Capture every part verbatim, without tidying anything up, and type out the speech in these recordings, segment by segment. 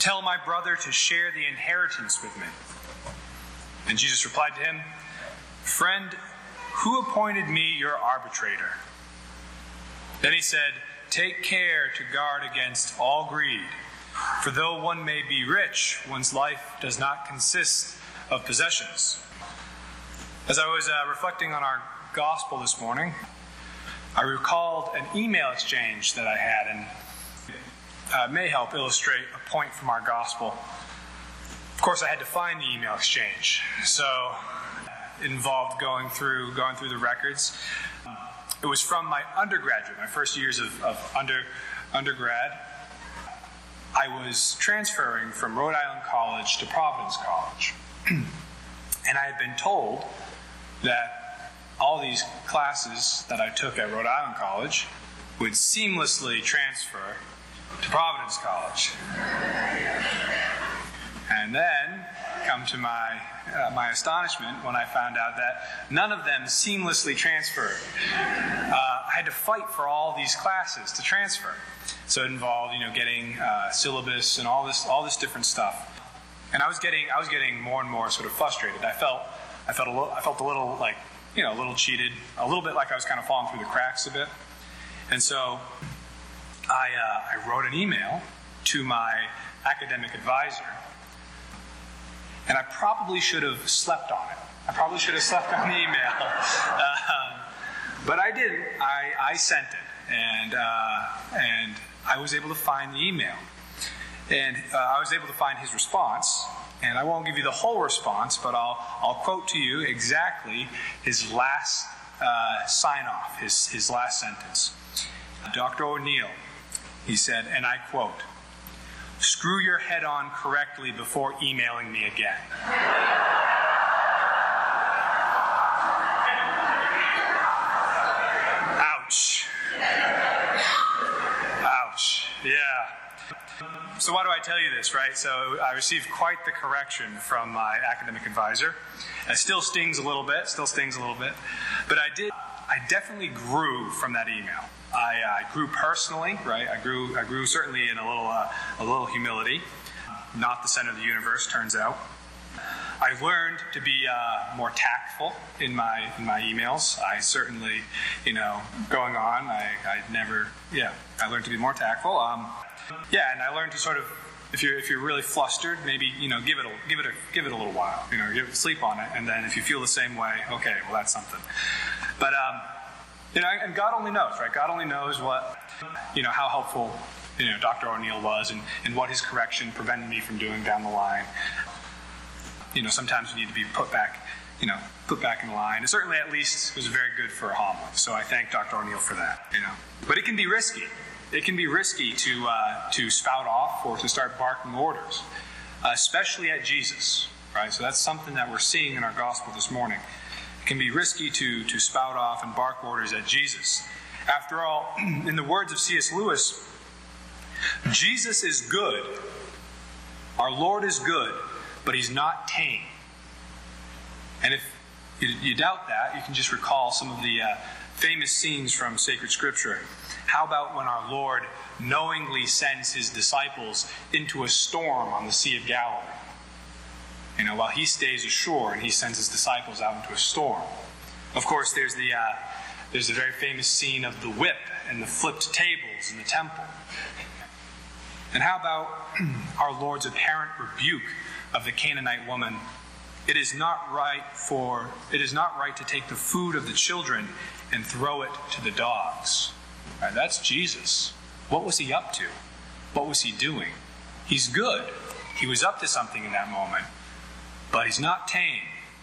Tell my brother to share the inheritance with me." And Jesus replied to him, "Friend, who appointed me your arbitrator?" Then he said, "Take care to guard against all greed. For though one may be rich, one's life does not consist of possessions." As I was uh, reflecting on our gospel this morning, I recalled an email exchange that I had, and uh, may help illustrate a point from our gospel. Of course, I had to find the email exchange, so it involved going through going through the records. It was from my undergraduate, my first years of, of under undergrad. I was transferring from Rhode Island College to Providence College. And I had been told that all these classes that I took at Rhode Island College would seamlessly transfer to Providence College. And then, come to my uh, my astonishment when I found out that none of them seamlessly transferred. Uh, I had to fight for all these classes to transfer. So it involved, you know, getting uh, syllabus and all this all this different stuff. And I was getting I was getting more and more sort of frustrated. I felt I felt a little I felt a little like you know a little cheated, a little bit like I was kind of falling through the cracks a bit. And so I uh, I wrote an email to my academic advisor. And I probably should have slept on it. I probably should have slept on the email. Uh, but I didn't. I, I sent it. And uh, and I was able to find the email. And uh, I was able to find his response. And I won't give you the whole response, but I'll I'll quote to you exactly his last uh, sign-off, his, his last sentence. Doctor O'Neill, he said, and I quote, "Screw your head on correctly before emailing me again." Ouch. Ouch. Yeah. So why do I tell you this, right? So I received quite the correction from my academic advisor. It still stings a little bit, still stings a little bit. But I did, I definitely grew from that email. I uh, grew personally, right? I grew, I grew certainly in a little, uh, a little humility. Not the center of the universe, turns out. I learned to be uh, more tactful in my in my emails. I certainly, you know, going on, I, I never, yeah, I learned to be more tactful. Um, yeah, and I learned to sort of, if you're if you're really flustered, maybe you know, give it a give it a give it a little while. You know, give sleep on it, and then if you feel the same way, okay, well that's something. But um. You know, and God only knows, right? God only knows what, you know, how helpful, you know, Doctor O'Neill was and, and what his correction prevented me from doing down the line. You know, sometimes we need to be put back, you know, put back in line. And certainly, at least, it was very good for a homily. So I thank Doctor O'Neill for that, you know. But it can be risky. It can be risky to, uh, to spout off or to start barking orders, uh, especially at Jesus, right? So that's something that we're seeing in our gospel this morning. It can be risky to, to spout off and bark orders at Jesus. After all, in the words of C S Lewis, Jesus is good. Our Lord is good, but he's not tame. And if you, you doubt that, you can just recall some of the uh, famous scenes from sacred scripture. How about when our Lord knowingly sends his disciples into a storm on the Sea of Galilee? You know, while he stays ashore and he sends his disciples out into a storm. Of course, there's the uh, there's the very famous scene of the whip and the flipped tables in the temple. And how about our Lord's apparent rebuke of the Canaanite woman? It is not right for it is not right to take the food of the children and throw it to the dogs. Right, that's Jesus. What was he up to? What was he doing? He's good. He was up to something in that moment. But he's not tame.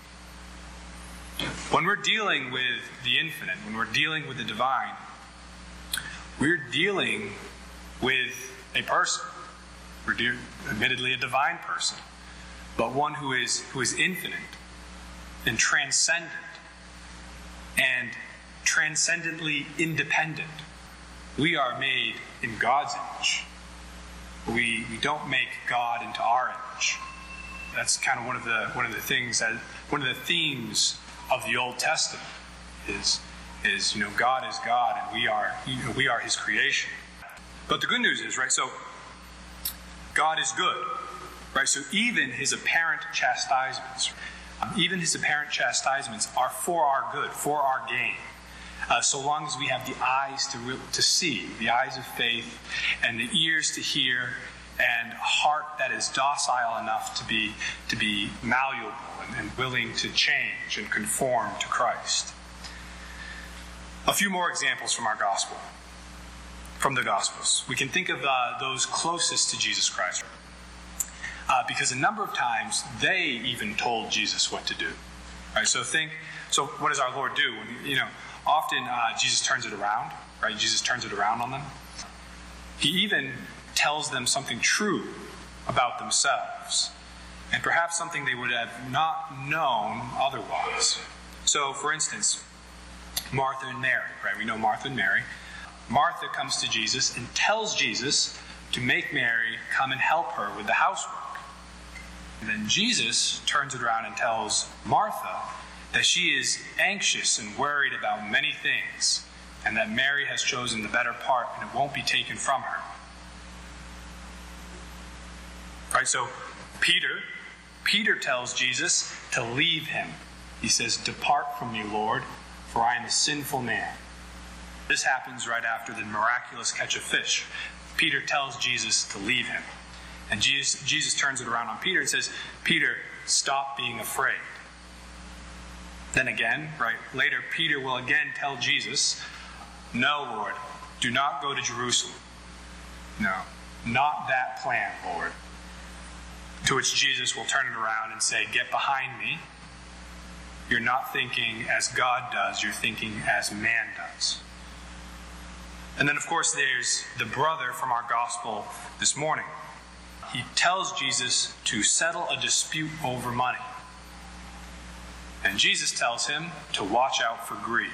When we're dealing with the infinite, when we're dealing with the divine, we're dealing with a person. We're de- admittedly a divine person, but one who is who is infinite and transcendent and transcendently independent. We are made in God's image. We, we don't make God into our image. That's kind of one of the one of the things that one of the themes of the Old Testament is is you know God is God and we are you know, we are His creation. But the good news is, right? So God is good, right? So even his apparent chastisements, um, even his apparent chastisements are for our good, for our gain. Uh, so long as we have the eyes to re- to see, the eyes of faith, and the ears to hear, and a heart that is docile enough to be to be malleable and, and willing to change and conform to Christ. A few more examples from our gospel, from the Gospels. We can think of uh, those closest to Jesus Christ, uh, because a number of times they even told Jesus what to do. Right? So think. So what does our Lord do? When, you know, often uh, Jesus turns it around. Right? Jesus turns it around on them. He even tells them something true about themselves, and perhaps something they would have not known otherwise. So, for instance, Martha and Mary, right? We know Martha and Mary. Martha comes to Jesus and tells Jesus to make Mary come and help her with the housework. And then Jesus turns it around and tells Martha that she is anxious and worried about many things, and that Mary has chosen the better part and it won't be taken from her. Right, so Peter, Peter tells Jesus to leave him. He says, "Depart from me, Lord, for I am a sinful man." This happens right after the miraculous catch of fish. Peter tells Jesus to leave him. And Jesus, Jesus turns it around on Peter and says, "Peter, stop being afraid." Then again, right, later, Peter will again tell Jesus, "No, Lord, do not go to Jerusalem. No, not that plan, Lord." To which Jesus will turn it around and say, "Get behind me. You're not thinking as God does, you're thinking as man does." And then, of course, there's the brother from our gospel this morning. He tells Jesus to settle a dispute over money. And Jesus tells him to watch out for greed.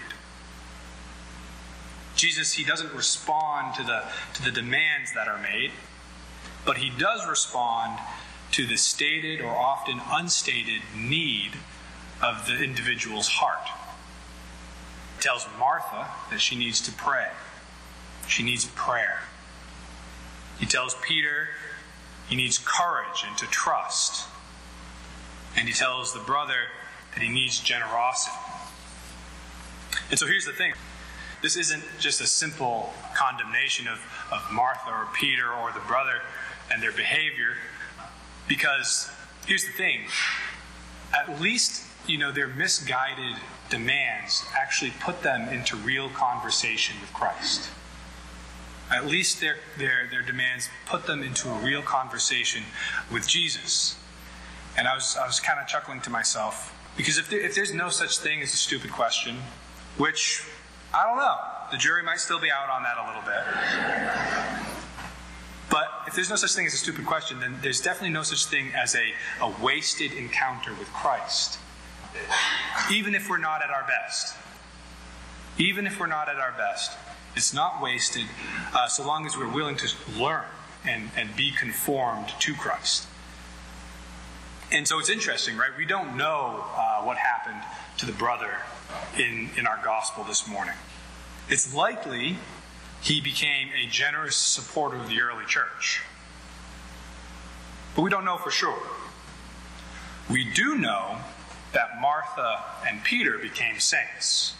Jesus, he doesn't respond to the, to the demands that are made, but he does respond to the stated or often unstated need of the individual's heart. He tells Martha that she needs to pray. She needs prayer. He tells Peter he needs courage and to trust. And he tells the brother that he needs generosity. And so here's the thing. This isn't just a simple condemnation of, of Martha or Peter or the brother and their behavior. Because here's the thing, at least, you know, their misguided demands actually put them into real conversation with Christ. At least their, their, their demands put them into a real conversation with Jesus. And I was, I was kind of chuckling to myself, because if, there, if there's no such thing as a stupid question, which, I don't know, the jury might still be out on that a little bit. But if there's no such thing as a stupid question, then there's definitely no such thing as a, a wasted encounter with Christ. Even if we're not at our best. Even if we're not at our best. It's not wasted uh, so long as we're willing to learn and, and be conformed to Christ. And so it's interesting, right? We don't know uh, what happened to the brother in, in our gospel this morning. It's likely he became a generous supporter of the early church. But we don't know for sure. We do know that Martha and Peter became saints,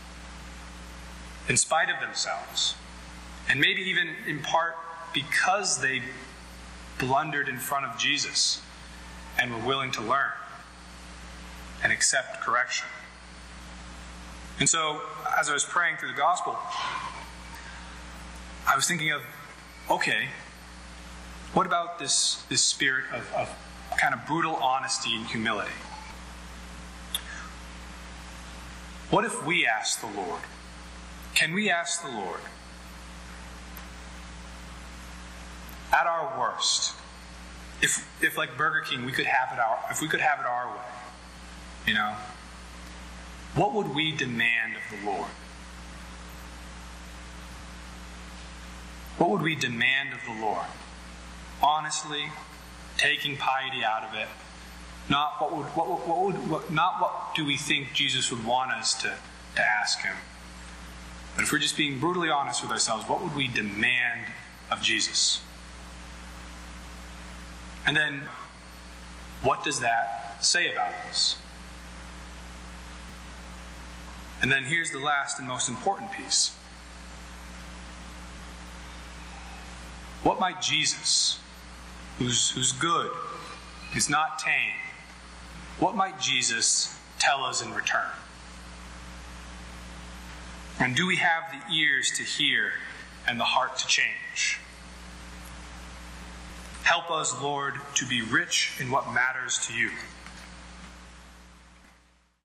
in spite of themselves. And maybe even in part because they blundered in front of Jesus and were willing to learn and accept correction. And so, as I was praying through the gospel, I was thinking of, okay, what about this, this spirit of, of kind of brutal honesty and humility? What if we ask the Lord? Can we ask the Lord, at our worst, if if like Burger King we could have it our if we could have it our way, you know, what would we demand of the Lord? What would we demand of the Lord? Honestly, taking piety out of it. Not what would what what, what would what, not what do we think Jesus would want us to, to ask him. But if we're just being brutally honest with ourselves, what would we demand of Jesus? And then, what does that say about us? And then here's the last and most important piece. What might Jesus, who's, who's good, who's not tame, what might Jesus tell us in return? And do we have the ears to hear and the heart to change? Help us, Lord, to be rich in what matters to you.